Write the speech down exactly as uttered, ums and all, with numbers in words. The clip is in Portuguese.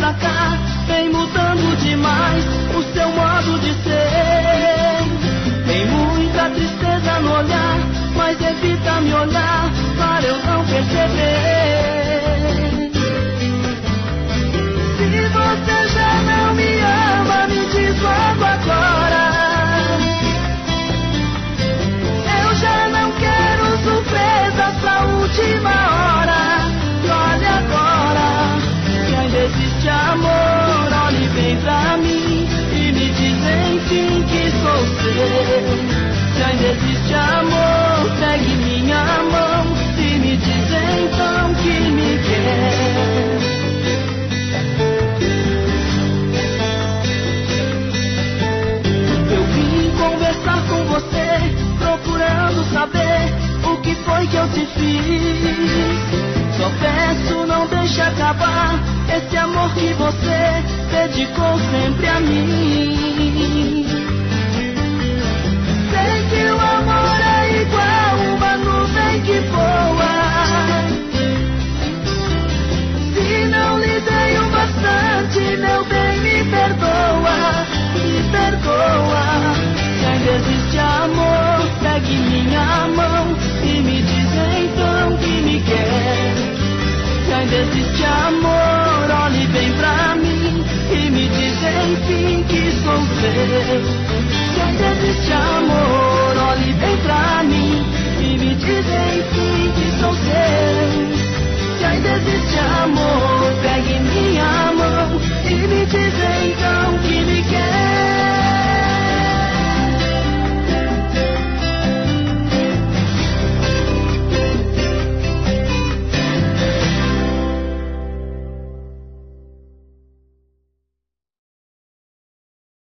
pra cá, vem mudando demais o seu modo de ser. Tem muita tristeza no olhar, mas evita me olhar para eu não perceber. Se você já não me ama, me diz logo agora. Eu já não quero surpresas pra última hora. E olha agora, que ainda existe amor. Olhe bem pra mim e me diz enfim que sou seu. Se ainda existe amor, pegue minha mão e me diz então que me quer. Eu vim conversar com você, procurando saber o que foi que eu te fiz. Só peço, não deixe acabar esse amor que você dedicou sempre a mim. Sei que o amor é igual uma nuvem que voa. Se não lhe dei o bastante, meu bem, me perdoa, me perdoa. Se ainda existe amor, pegue minha mão e me diz então que me quer. Se ainda existe amor, olhe bem pra mim e me diz enfim que sou seu. Se ainda existe amor, olhe bem pra mim e me diz enfim que sou seu. Se ainda existe amor,